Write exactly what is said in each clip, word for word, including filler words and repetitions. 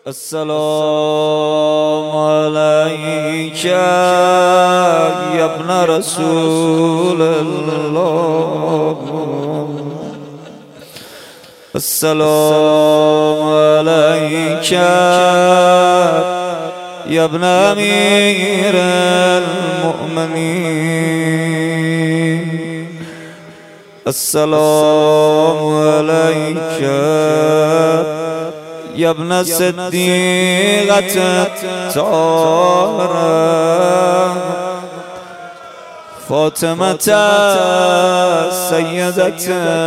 السلام عليك يا ابن رسول الله. السلام عليك يا ابن أمير المؤمنين. السلام عليك يا ابن الصديقة الطاهرة فاطمة سيدة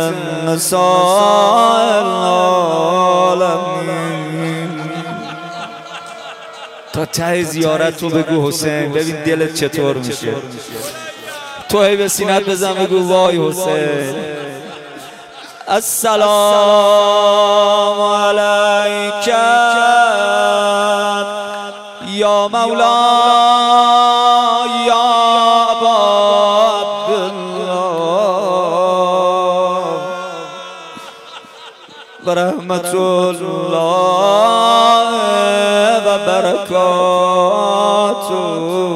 النساء العالمين. تا ته زیارت رو بگو حسین، ببین دلت چطور میشه. تو هی به سینت بزن بگو وای حسین. السلام عليك يا مولاي يا أبا عبد الله ورحمة الله وبركاته.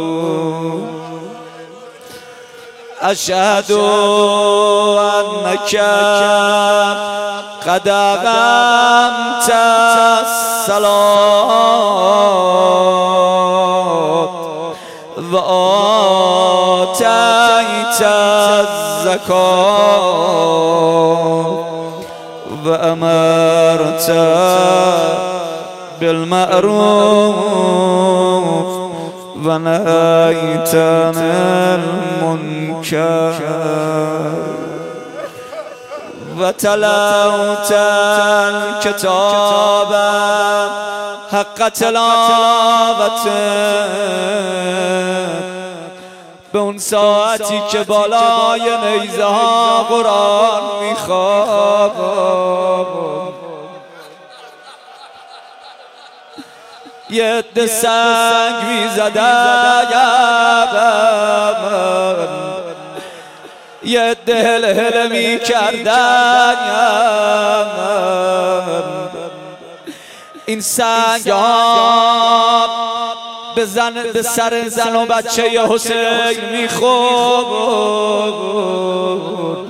أشهد أنك قد أقمت الصلاة وآتيت الزكاة وأمرت بالمعروف ونهيت عن المنكر وتلوت الكتاب حق تلاوته به اون ساعتی که بالای نیزه ها قرآن میخواب. یه عده سنگ میزدن یه عده هل هل میکردن. این سنگ ها به زن به سر زن و بچه حسین میخورد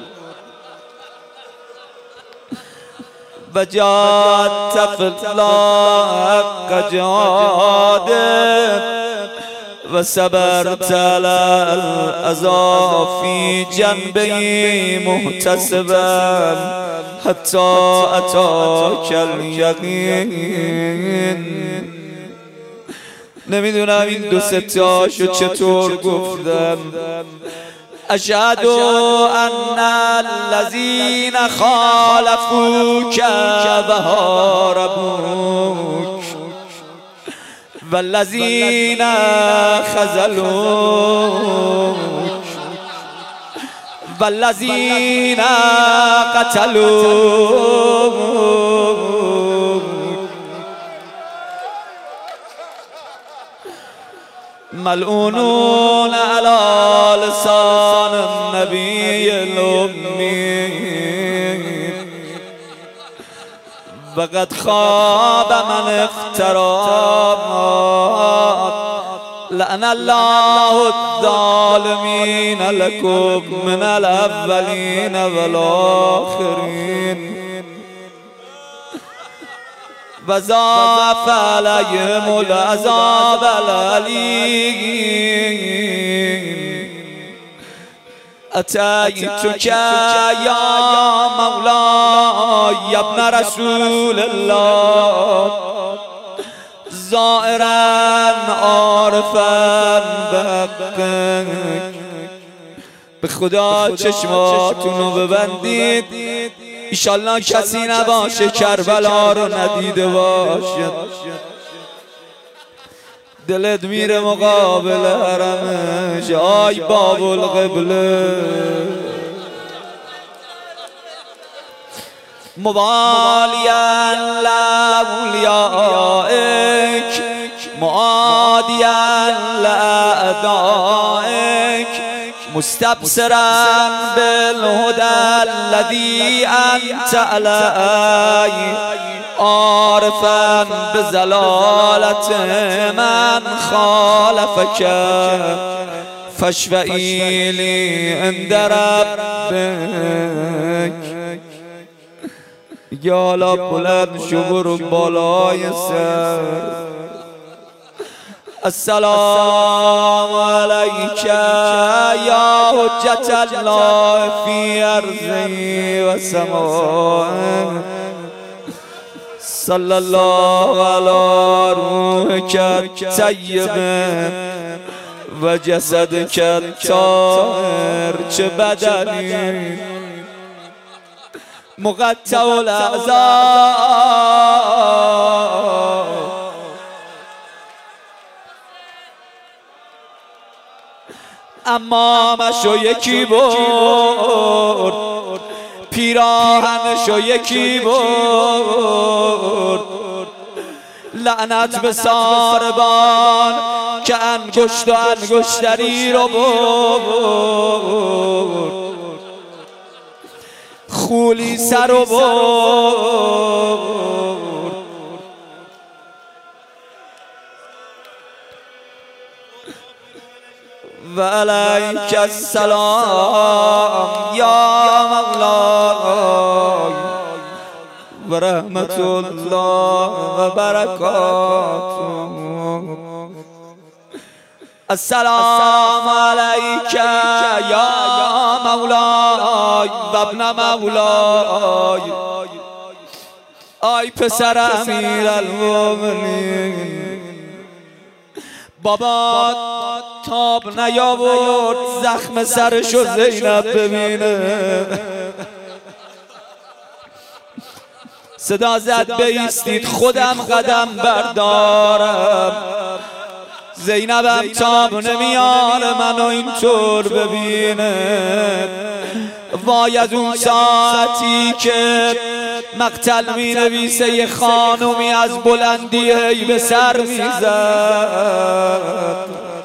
و جات فلا حق جاده و صبرت على الأذى في جنبي محتسبا حتى أتاك اليقين. نمیدونم این دو ستاشو چطور گفتم. أشهد أن الذين خالفوك وهاربوك والذين خذلوك والذين قتلوك ملعونون على لسان النبي الأمي وقد خاب من افترى. لعن الله الظالمين لكم من الأولين والآخرين وضاعف عليهم العذاب الأليم. أتيتك يا مولاي يا ابن رسول الله زائرا عارفا بحقك. به خدا چشماتونو ببندید، ایشالله کسی نباشه کربلا رو ندیده باشه. دلت میره مقابل حرمش آی باب القبله. مبالیا لاولیائک معادیا لاعدائک مستبصرا بالهدى الذي أنت عليه عارفا به زلالت من خالفک فاشفعی لی عند ربک. یا حالا بلند شو برو بالای سر. السلام علیک یا حجت الله فی ارضی و سمائه. صلی الله علی روحک الطیب و جسدک الطاهر. چه بدنی مقطع الاعضاء، امامشو یکی برد، پیراهنشو یکی برد. لعنت به ساربان که انگشت و انگشتری رو برد، خولی سر رو برد. و علیک السلام یا مولای و رحمت الله و برکاته. السلام علیک یا مولای و ابن مولای. آی پسر امیرالمومنین، بابا تاب نیاورد زخم سرشو زینب ببینه. صدا زد بایستید خودم قدم بردارم. زینبم تاب نمیاره منو اینطور ببینه. وای از اون ساعتی که مقتل می نویسه یه خانومی از بلندی هی به سر میزد.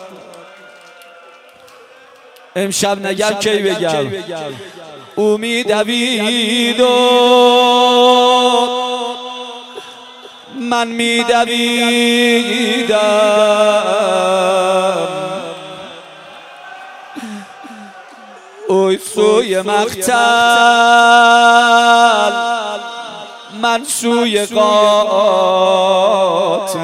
امشب نگم کی بگم. او می دوید و من می دویدم. اوی سوی مقتل من سوی قاتل.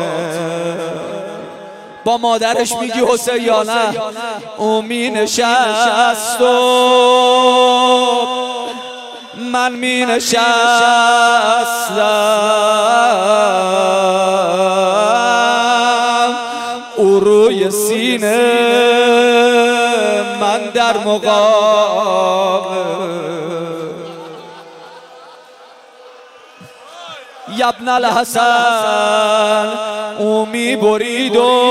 با مادرش میگی حسین یا نه؟ او می نشست و من می نشستم. او روی سینه من در مقابل. یبن الحسن او می برید و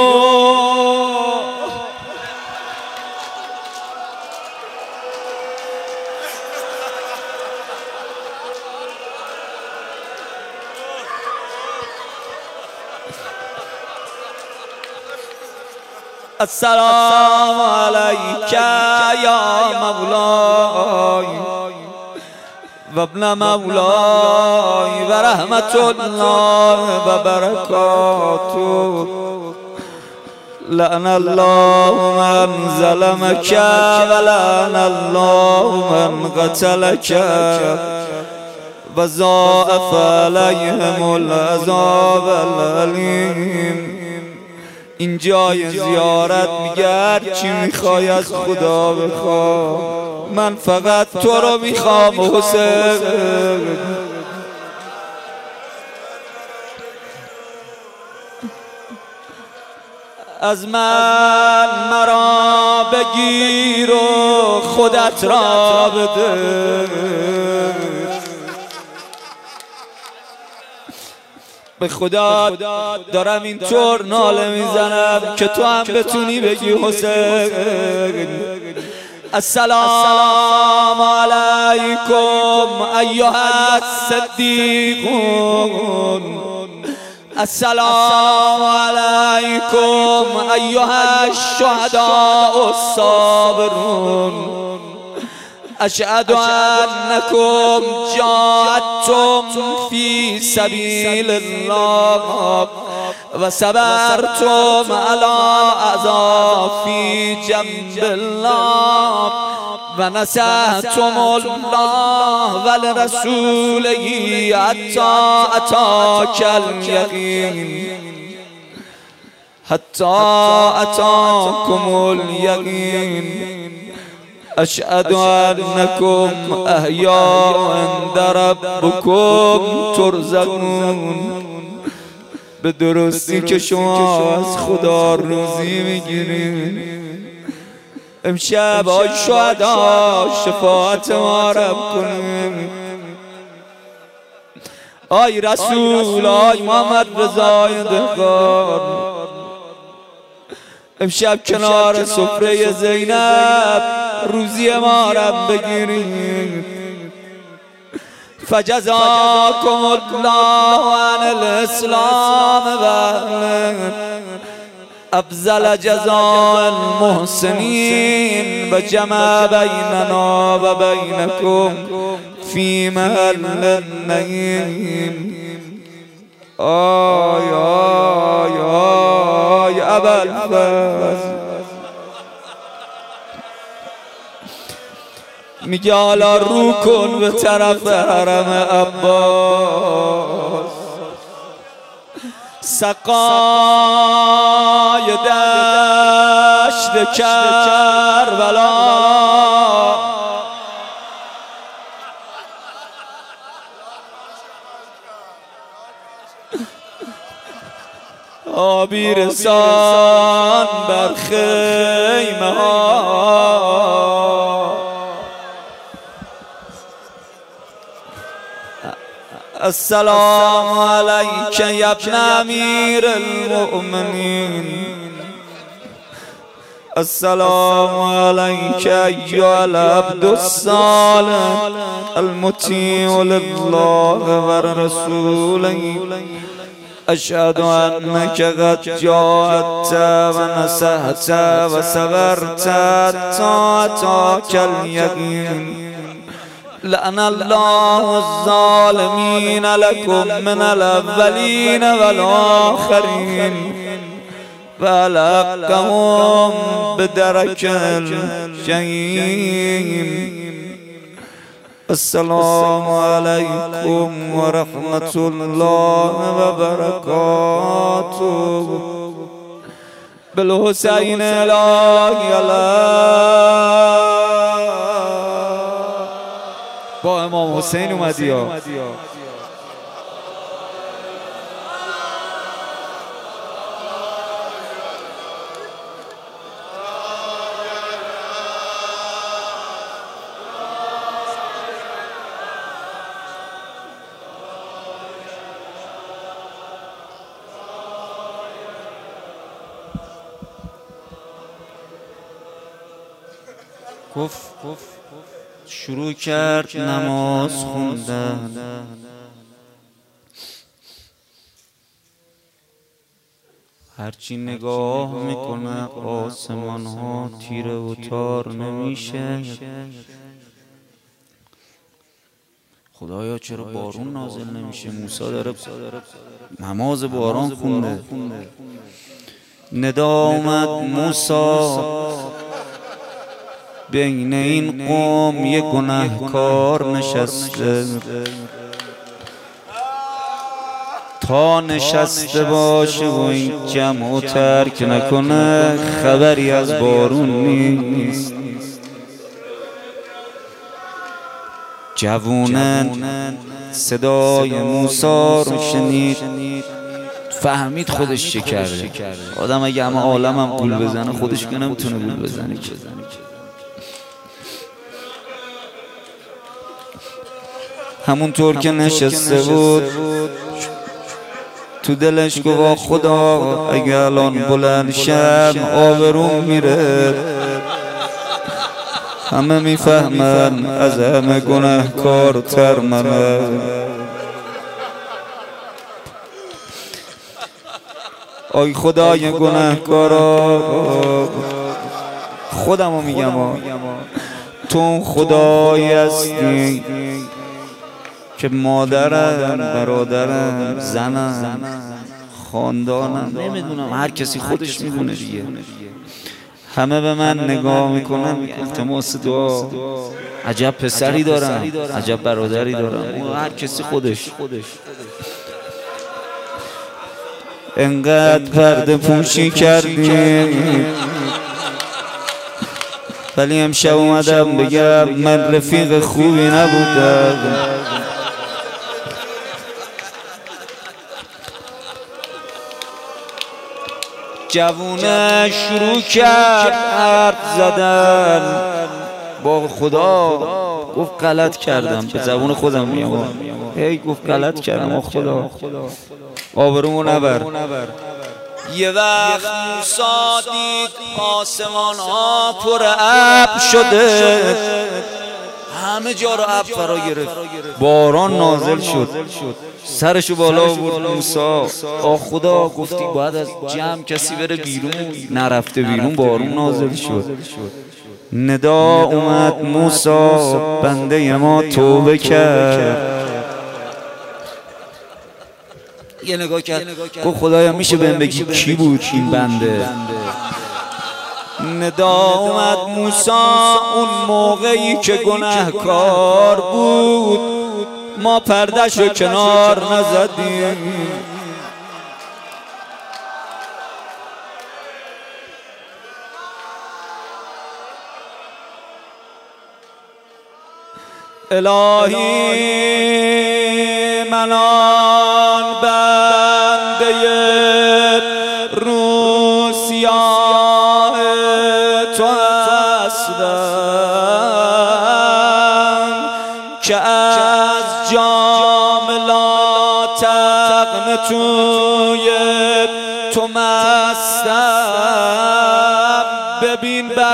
السلام علیک یا مولای و ابن مولای و رحمت الله و برکاته. لعن الله من ظلمک و لعن الله من قتلک و ضاعف علیهم العذاب العلیم. این جای زیارت میگه چی میخوای از خدا بخوا، من فقط تو رو میخوام حسین. از من مرا بگیر و خودت را بده. به خدا دارم اینطور ناله میزنم که تو هم بتونی بگی حسین. السلام علیکم ایها الصدیقون. السلام علیکم ایها الشهداء الصابرون. اشهد انکم جاهدتم فی سبیل الله و صبرتم علی اذی فی جنب الله و نصحتم الله و لرسوله حتی اتاک الیقین حتی اتاکم الیقین اشهد انکم احیاء عند ربکم ترزقون. به درستی که شما از خدا روزی میگیرید. امشب آی شهدا شفاعت ما رب کنیم. آی رسول، آی محمد رضای دهقان، امشب کنار سفره زینب روزی ما رب بگیرید. فجزاکم الله عن الاسلام و افضل جزاء المحسنین و جمع بیننا و بینکم فی محل النعیم. آی آی آی ابوالفضل میگه حالا رو کن به طرف حرم عباس. سقای دشت کربلا آبی رسان بر خیمه ها. السلام علیک یا ابن امیر المؤمنین. السلام علیک ایها العبد الصالح المطیع لله و رسوله. اشهد انک قد جاهدت و نصحت و صبرت حتی اتاک الیقین. لعن الله الظالمین لكم من الاولین والآخرین و لقهم بدرک الجحیم. السلام علیکم و رحمت الله و برکاته. بالحسین الهی علیه. با امام حسین اومدی ها. گفت شروع کرد نماز خوندن. هرچی نگاه میکنه آسمان ها تیره و تار نمیشه. خدایا چرا بارون نازل نمیشه؟ موسی داره نماز باران خونده. ندا اومد موسی بین این قوم یک گناهکار نشسته. تا نشسته باشه و این جمع ترک نکنه خبری از بارون نیست. جوونن صدای موسی رو شنید، فهمید خودش چه کرده. آدم اگه همه عالم هم گول بزنه خودش که نمیتونه گول بزنه. همونطور که نشسته بود تو دلش گفت خدا اگه الان بلند شم آبروم میره. همه میفهمن از همه گناهکارتر منه. آی خدای گناهکارا، خودمو میگم تو تو خدایی هستی که مادرم، برادرم، زنم، خاندانم، نمیدونم، هر کسی خودش میدونه دیگه. همه به من نگاه میکنن، التماس دعا، عجب پسری دارم، عجب برادری دارم، هر کسی خودش. انقدر پرده پوشی کردیم ولی امشب اومدم بگم من رفیق خوبی نبودم. جوونه شروع کرد حرف زدن با خدا، گفت غلط کردم، به زبون خودم میام، هی گفت غلط کردم آخ خدا آبرومو نبر. یه وقت موسی دید آسمان ها پر ابر شده، همه جا رو ابر فرا گرفت، باران نازل شد، سرشو بالا آورد موسی. آخ خدا، گفتی باید از جمع کسی بره بیرون، نرفته بیرون، بارون نازل شد. ندا اومد موسی بنده ما توبه کرد. یه نگاه کرد گفت خدایا میشه بهم بگی کی بود این بنده؟ ندا اومد موسی اون موقعی که گناهکار بود، ما پردهشو کنار نزدیم. الهی من آن بنده رو سیاه تو هستم که از جام لا تقنطوی تو مستم. ببین بر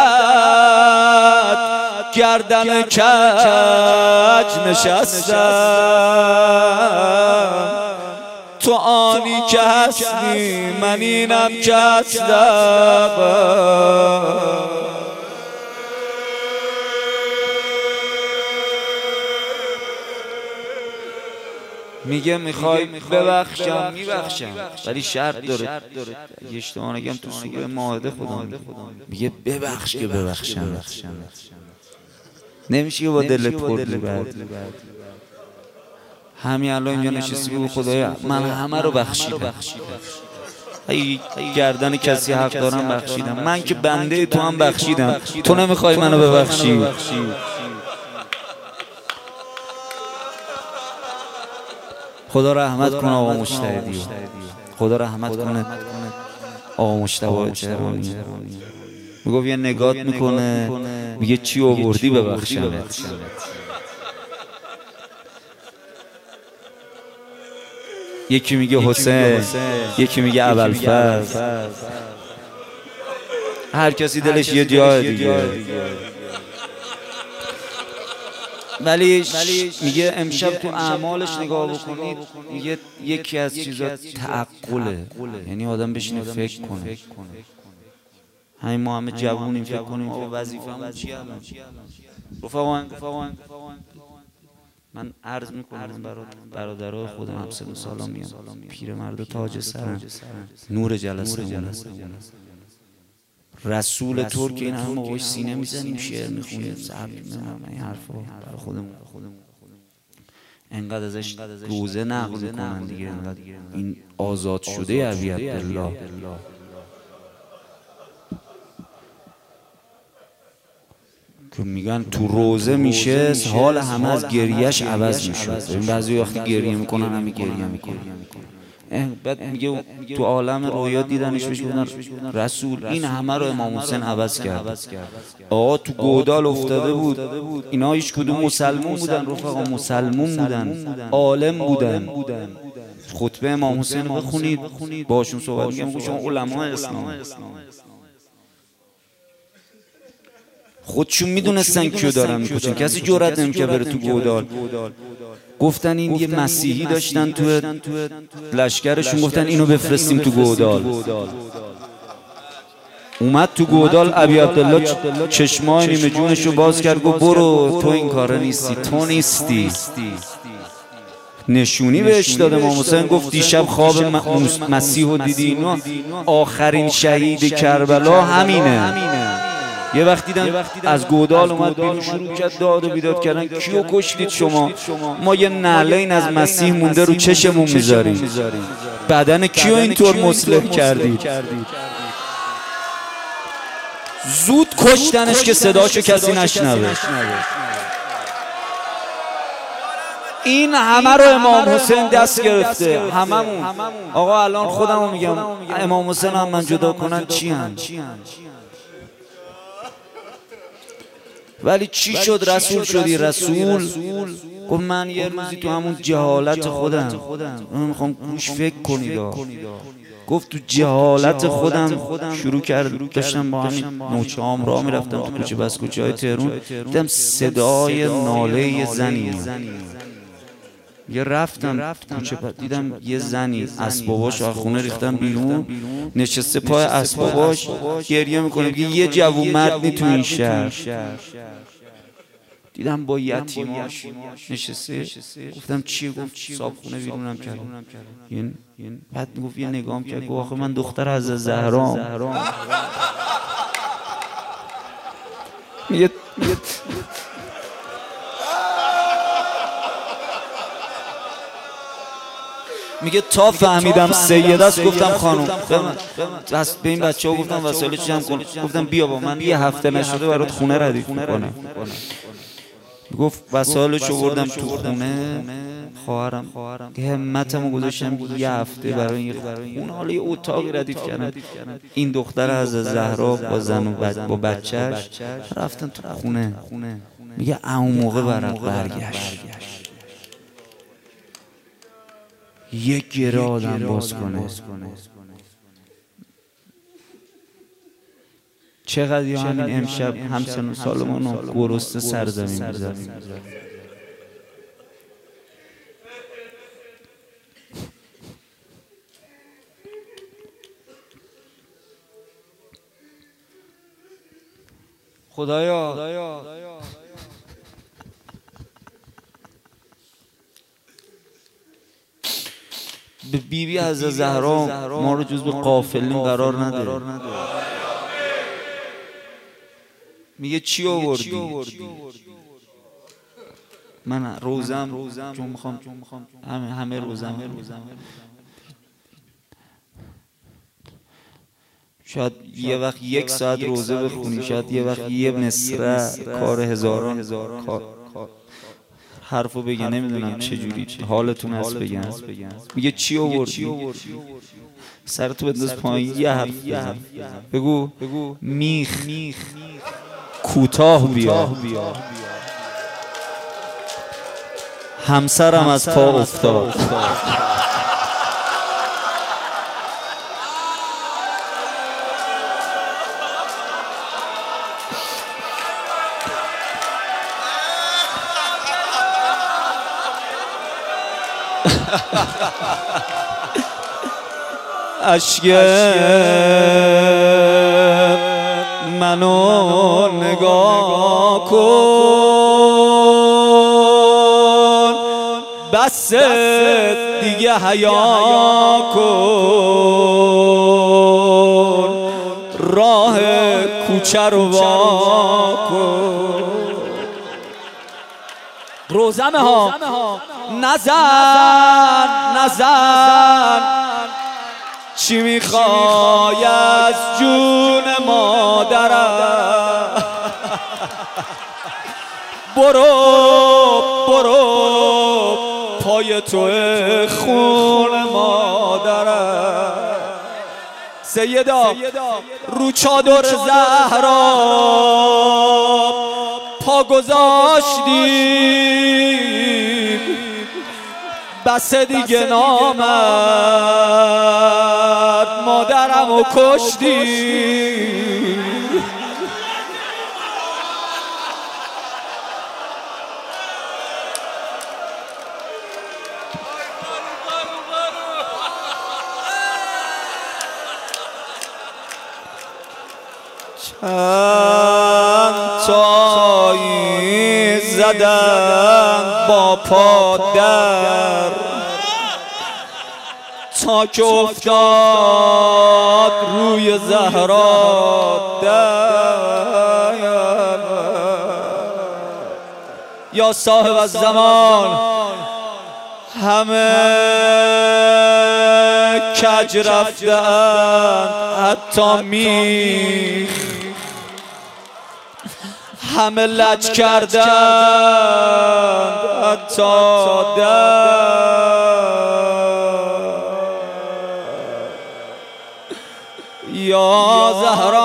درت گردن کج نشستم، تو آنی که هستی من اینم که هستم. میگه میخوای ببخشم، میبخشم، ولی شرط داره. اگه اشتباه نگم تو سوره مائده خدا میگه ببخش که ببخشم. نمیشه که با دل پر بعد همین الان اینجا نشستی بگو خدایا من همه رو بخشیدم، ای گردن کسی حق دارم بخشیدم، من که بنده تو هم بخشیدم، تو نمیخوای منو ببخشی. خدا رحمت کنه آقا مجتهدی، خدا رحمت کنه آقا مجتبی چرمانی. میگفت یه نگات میکنه میگه چی آوردی ببخشمت. یکی میگه حسین، یکی میگه ابوالفضل، هر کسی دلش یه جای دیگه. ولی میگه امشب تو اعمالش نگاه بکنید، میگه یکی از چیزا تعقله، یعنی آدم بشینه فکر کنه. همین ما همه جوونیم فکر کنیم آقا وظیفه‌مون چیه الان؟ رفقا من عرض میکنم برادرای خودم همسن سالا میام، پیرمرد تاج سرم، نور جلسه رسول ترک این همه باهاش سینه میزنیم، شعر میخونیم، صبر میکنم، این حرفا برای خودمون انقدر ازش روزه نقل میکنن دیگه، انقدر این آزاد شده عبیت الله. که میگن تو روزه میشه حال همه از گریهش عوض میشد. این بعضی وقتی گریه میکنن همه گریه میکنن. بعد میگه تو عالم رویا دیدنش بهش گفتن رسول این همه رو امام حسین عوض کرد. آقا تو گودال افتاده بود، اینا هیچ کدوم مسلمون بودن رفقا، مسلمون بودن، عالم بودن. خطبه امام حسین بخونید باشون صحبت میگم، شما علمای اسلام خودشون میدونستن کیو دارن میکشن، کسی جرئت نمیکنه بره تو گودال. گفتن این یه مسیحی داشتن تو لشکرشون، گفتن اینو بفرستیم تو گودال. اومد تو گودال ابی عبدالله چشمای نیمه جونشو باز کرد، گفت برو تو این کاره نیستی، تو نیستی. نشونی بهش داد. امام حسین گفت دیشب خواب مسیح رو دیدی؟ اینا آخرین شهید کربلا همینه. یه وقت دیدن از گودال اومد بیرون شروع کرد داد و بیداد کردن، کیو کشتید شما؟ ما یه نعلین از مسیح مونده رو چشمون میذاریم. بدن کیو اینطور مصلح کردید؟ زود کشتنش که صداشو کسی نشنوه. این همه رو امام حسین دست گرفته، هممون. آقا الان خودمو میگم امام حسین هم من جدا کنن چی هم؟ ولی چی شد رسول شدی؟ رسول گفت من یه روزی تو همون جهالت خودم، من میخوام روش فکر کنید. گفت تو جهالت خودم شروع کرد، داشتم با همین نوچه هم راه میرفتم تو کوچه بس کوچه های تهرون، دیدم صدای ناله یه زنی. یه رفتم کوچه دیدم یه زنی اسباباش از خونه ریختن بیرون، نشسته پای اسباباش گریه میکنه، یه جوون مردی تو این شهر. دیدم با یتیماش نشسته، گفتم چیه؟ گفت صاحب خونه بیرونم کردم. بعد گفت یه نگام کرد، گفت آخه من دختر از زهرام. میگه میگه تا فهمیدم سید است گفتم خانم بس به این بچه ها گفتم وسایلش جمع کن، گفتم بیا با من یه هفته نشده برات خونه ردیف میکنم. گفت وسایلشو بردم تو خونه خواهرم که همتمو گذاشتم یه هفته برای این خونه، حالا یه اتاقی ردیف کردم. این دختر از زهرا با زن و بچه با بچهش رفتن تو خونه. میگه اون موقع برق برگشت، یک گره آدم باز کنه. چقدر یا همین امشب همسن و سالمون رو گرسنه سر زمین میذاریم. خدایا بی بی از زهرا ما رو جز به غافلین قرار نده. میگه چی آوردی؟ من روزم چون میخوام همه همه روزم شاید یه وقت یک ساعت روزه بخونی، شاید یه وقت یه مصرع کار هزاران حرفو بگه، نمیدونم چجوری حالتون هست بگن. میگه چی آوردی؟ سرتو بنداز پایین یه حرف بزن، بگو میخ کوتاه بیا. همسرم از پا افتاد. اشک منو نگاه کن، بس دیگه حیا کن، راه کوچه رو وا کن. روزمه ها نزن نزن، چی میخوای از جون مادرم؟ برو برو پای تو خون مادرم. سیدا رو چادر زهرا پا گذاشتی، بس دیگه نامرد مادرمو کشتی. تایی زدن با پادر تا که افتاد روی زهرا در. یا صاحب الزمان همه کج رفتند حتی میخ، همه لج کردند حتی در. یا زهرا